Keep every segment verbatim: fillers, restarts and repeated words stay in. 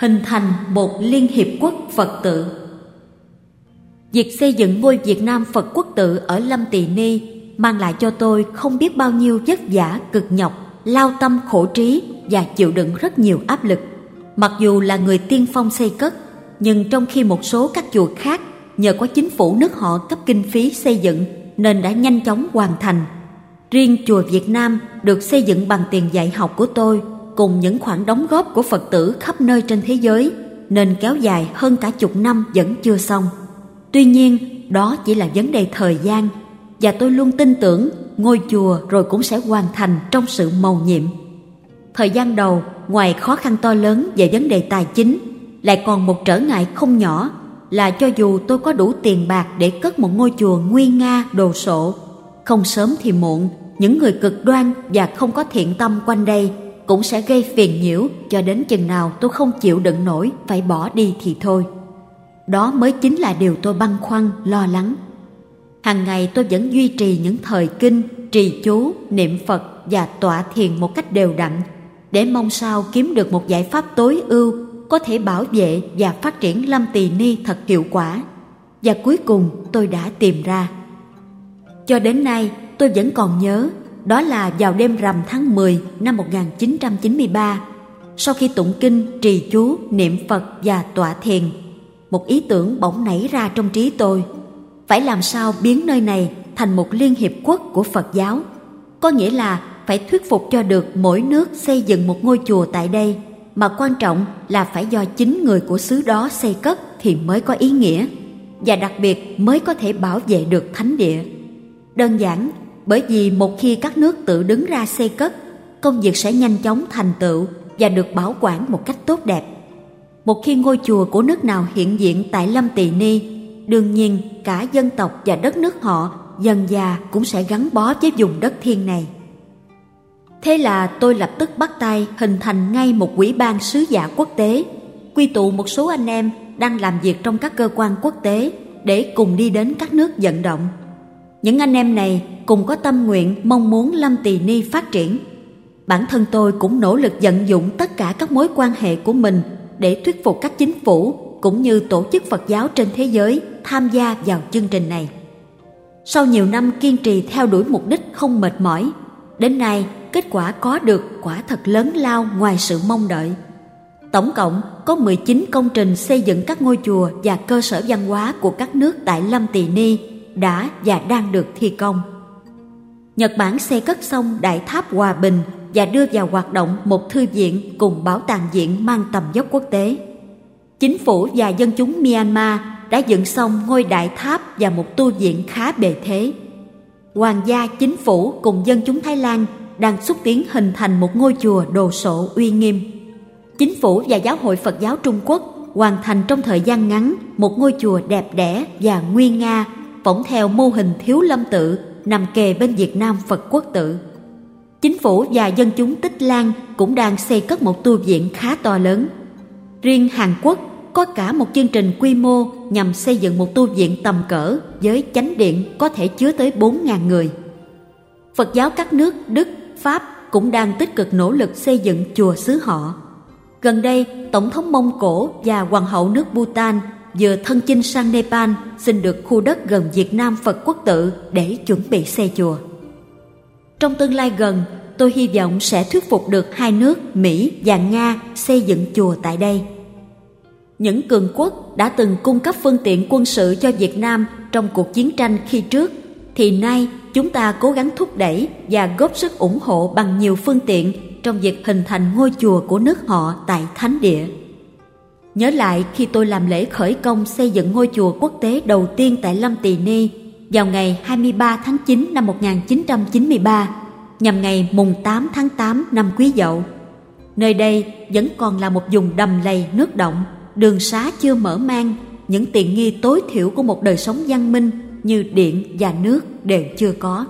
hình thành một Liên Hiệp Quốc Phật tự. Việc xây dựng ngôi Việt Nam Phật Quốc tự ở Lâm Tỳ Ni mang lại cho tôi không biết bao nhiêu vất vả, cực nhọc, lao tâm khổ trí và chịu đựng rất nhiều áp lực. Mặc dù là người tiên phong xây cất, nhưng trong khi một số các chùa khác nhờ có chính phủ nước họ cấp kinh phí xây dựng nên đã nhanh chóng hoàn thành. Riêng chùa Việt Nam được xây dựng bằng tiền dạy học của tôi cùng những khoản đóng góp của Phật tử khắp nơi trên thế giới nên kéo dài hơn cả chục năm vẫn chưa xong. Tuy nhiên, đó chỉ là vấn đề thời gian và tôi luôn tin tưởng ngôi chùa rồi cũng sẽ hoàn thành trong sự mầu nhiệm. Thời gian đầu, ngoài khó khăn to lớn về vấn đề tài chính, lại còn một trở ngại không nhỏ là cho dù tôi có đủ tiền bạc để cất một ngôi chùa nguy nga đồ sộ, không sớm thì muộn, những người cực đoan và không có thiện tâm quanh đây cũng sẽ gây phiền nhiễu cho đến chừng nào tôi không chịu đựng nổi phải bỏ đi thì thôi. Đó mới chính là điều tôi băn khoăn, lo lắng. Hàng ngày tôi vẫn duy trì những thời kinh, trì chú, niệm Phật và tọa thiền một cách đều đặn để mong sao kiếm được một giải pháp tối ưu có thể bảo vệ và phát triển Lâm Tỳ Ni thật hiệu quả. Và cuối cùng tôi đã tìm ra. Cho đến nay tôi vẫn còn nhớ, đó là vào đêm rằm tháng mười năm một nghìn chín trăm chín mươi ba, sau khi tụng kinh, trì chú, niệm Phật và tọa thiền, một ý tưởng bỗng nảy ra trong trí tôi. Phải làm sao biến nơi này thành một Liên Hiệp Quốc của Phật giáo. Có nghĩa là phải thuyết phục cho được mỗi nước xây dựng một ngôi chùa tại đây, mà quan trọng là phải do chính người của xứ đó xây cất thì mới có ý nghĩa, và đặc biệt mới có thể bảo vệ được thánh địa. Đơn giản, bởi vì một khi các nước tự đứng ra xây cất, công việc sẽ nhanh chóng thành tựu và được bảo quản một cách tốt đẹp. Một khi ngôi chùa của nước nào hiện diện tại Lâm Tỳ Ni, đương nhiên cả dân tộc và đất nước họ dần dà cũng sẽ gắn bó với vùng đất thiêng này. Thế là tôi lập tức bắt tay hình thành ngay một ủy ban sứ giả quốc tế, quy tụ một số anh em đang làm việc trong các cơ quan quốc tế để cùng đi đến các nước vận động. Những anh em này cùng có tâm nguyện mong muốn Lâm Tỳ Ni phát triển. Bản thân tôi cũng nỗ lực vận dụng tất cả các mối quan hệ của mình để thuyết phục các chính phủ cũng như tổ chức Phật giáo trên thế giới tham gia vào chương trình này. Sau nhiều năm kiên trì theo đuổi mục đích không mệt mỏi, đến nay kết quả có được quả thật lớn lao ngoài sự mong đợi. Tổng cộng có mười chín công trình xây dựng các ngôi chùa và cơ sở văn hóa của các nước tại Lâm Tỳ Ni đã và đang được thi công. Nhật Bản xây cất xong Đại Tháp Hòa Bình và đưa vào hoạt động một thư viện cùng bảo tàng viện mang tầm vóc quốc tế. Chính phủ và dân chúng Myanmar đã dựng xong ngôi đại tháp và một tu viện khá bề thế. Hoàng gia, chính phủ cùng dân chúng Thái Lan đang xúc tiến hình thành một ngôi chùa đồ sộ uy nghiêm. Chính phủ và Giáo hội Phật giáo Trung Quốc hoàn thành trong thời gian ngắn một ngôi chùa đẹp đẽ và nguy nga, phỏng theo mô hình Thiếu Lâm tự nằm kề bên Việt Nam Phật Quốc tự. Chính phủ và dân chúng Tích Lan cũng đang xây cất một tu viện khá to lớn. Riêng Hàn Quốc có cả một chương trình quy mô nhằm xây dựng một tu viện tầm cỡ với chánh điện có thể chứa tới bốn nghìn người. Phật giáo các nước Đức, Pháp cũng đang tích cực nỗ lực xây dựng chùa xứ họ. Gần đây, Tổng thống Mông Cổ và Hoàng hậu nước Bhutan vừa thân chinh sang Nepal xin được khu đất gần Việt Nam Phật Quốc tự để chuẩn bị xây chùa. Trong tương lai gần, tôi hy vọng sẽ thuyết phục được hai nước Mỹ và Nga xây dựng chùa tại đây. Những cường quốc đã từng cung cấp phương tiện quân sự cho Việt Nam trong cuộc chiến tranh khi trước, thì nay chúng ta cố gắng thúc đẩy và góp sức ủng hộ bằng nhiều phương tiện trong việc hình thành ngôi chùa của nước họ tại thánh địa. Nhớ lại khi tôi làm lễ khởi công xây dựng ngôi chùa quốc tế đầu tiên tại Lâm Tỳ Ni vào ngày hai mươi ba tháng chín năm một nghìn chín trăm chín mươi ba, nhằm ngày mùng tám tháng tám năm Quý Dậu. Nơi đây vẫn còn là một vùng đầm lầy nước động, đường xá chưa mở mang, những tiện nghi tối thiểu của một đời sống văn minh như điện và nước đều chưa có.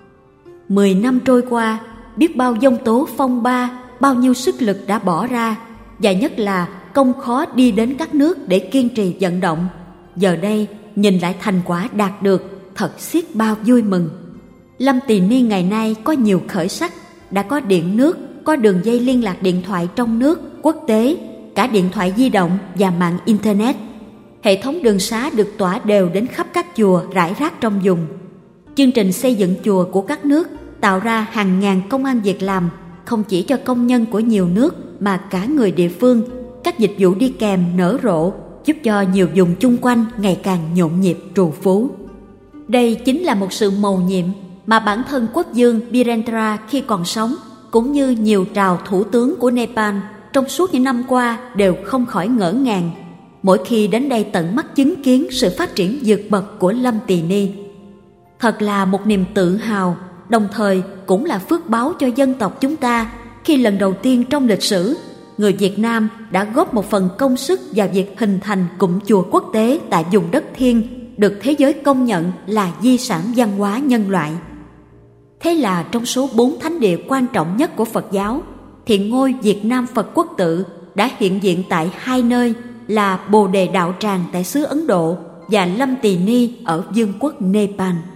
Mười năm trôi qua, biết bao giông tố phong ba, bao nhiêu sức lực đã bỏ ra, và nhất là công khó đi đến các nước để kiên trì vận động. Giờ đây nhìn lại thành quả đạt được, thật xiết bao vui mừng. Lâm Tỳ Ni ngày nay có nhiều khởi sắc, đã có điện nước, có đường dây liên lạc điện thoại trong nước, quốc tế, cả cả điện thoại di động và mạng Internet. Hệ thống đường xá được tỏa đều đến khắp các chùa rải rác trong vùng. Chương trình xây dựng chùa của các nước tạo ra hàng ngàn công ăn việc làm, không chỉ cho công nhân của nhiều nước mà cả người địa phương. Các dịch vụ đi kèm nở rộ, giúp cho nhiều vùng chung quanh ngày càng nhộn nhịp trù phú. Đây chính là một sự mầu nhiệm mà bản thân quốc vương Birendra khi còn sống, cũng như nhiều trào thủ tướng của Nepal trong suốt những năm qua đều không khỏi ngỡ ngàng mỗi khi đến đây tận mắt chứng kiến sự phát triển vượt bậc của Lâm Tỳ Ni. Thật là một niềm tự hào, đồng thời cũng là phước báo cho dân tộc chúng ta khi lần đầu tiên trong lịch sử, người Việt Nam đã góp một phần công sức vào việc hình thành cụm chùa quốc tế tại vùng đất Thiên, được thế giới công nhận là di sản văn hóa nhân loại. Thế là trong số bốn thánh địa quan trọng nhất của Phật giáo, thì ngôi Việt Nam Phật Quốc Tự đã hiện diện tại hai nơi là Bồ Đề Đạo Tràng tại xứ Ấn Độ và Lâm Tỳ Ni ở Vương quốc Nepal.